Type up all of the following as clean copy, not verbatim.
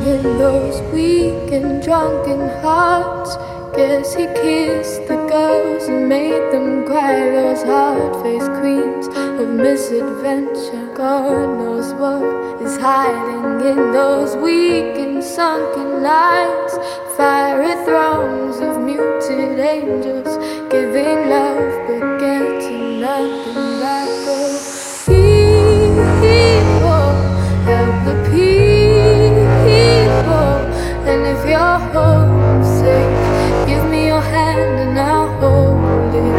in those weak and drunken hearts. Guess he kissed the girls and made them cry, those hard-faced queens of misadventure. God knows what is hiding in those weak and sunken lines. Fiery thrones of muted angels, giving love but getting nothing back. Oh, people, help the people. And if you're homesick, give me your hand and I'll hold it.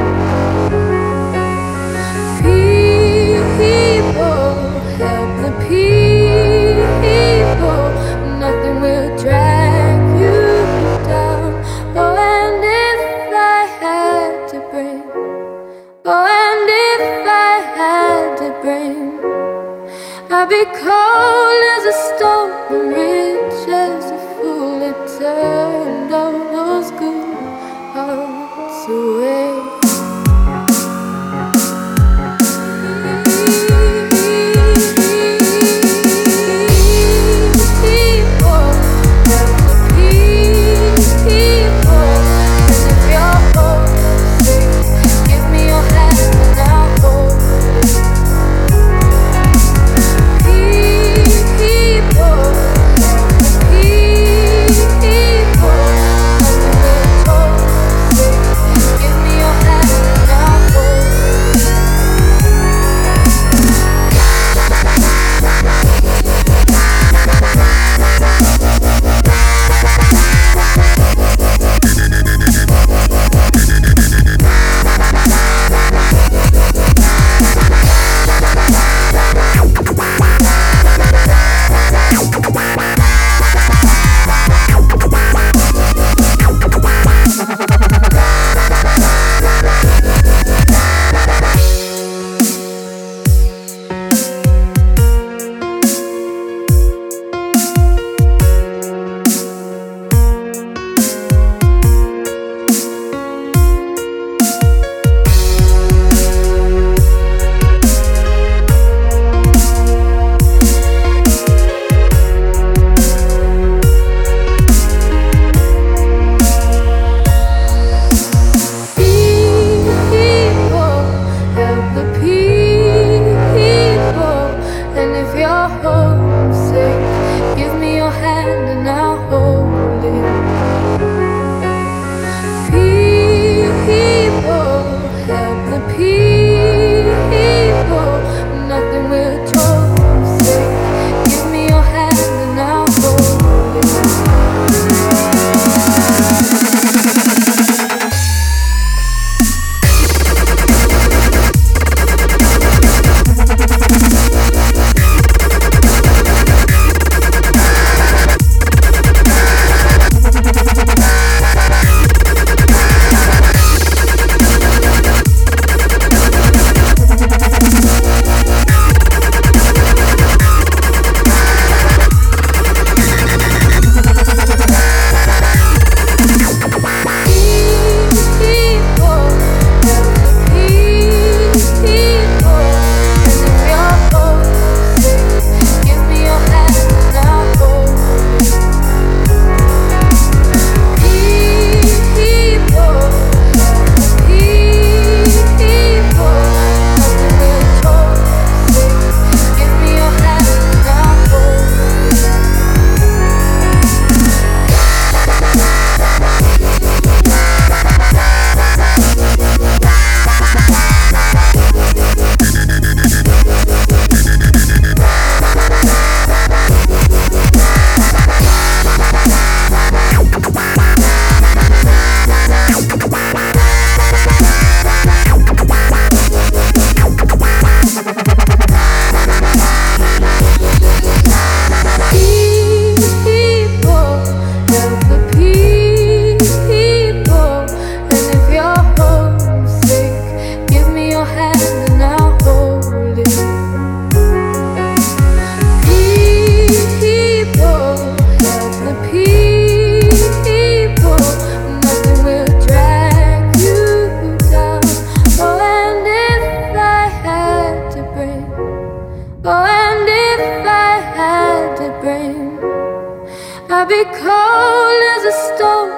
People, help the people. Nothing will drag you down. Oh, and if I had to bring, oh, and if I had to bring, I'd be cold as a stone and rich as a fool. It turned all those good hearts away. be cold as a stone